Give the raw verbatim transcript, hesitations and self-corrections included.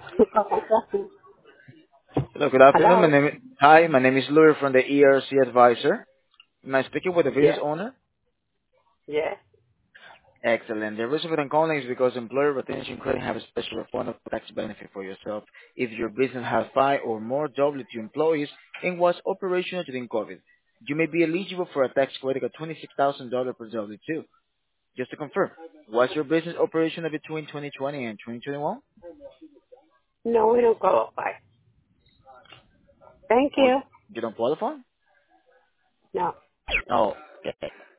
Hello, good afternoon. My Hello? name Hi, my name is Louis from the E R C Advisor. Am I speaking with the business Yeah, owner? yeah. Excellent. The reason for the calling is because employer retention credit have a special form of tax benefit for yourself if your business has five or more W two employees and was operational during COVID. You may be eligible for a tax credit of twenty-six thousand dollars per W two. Just to confirm, was your business operational between twenty twenty and twenty twenty-one? No, we don't qualify. Thank Or you. you don't qualify? No. Oh, okay.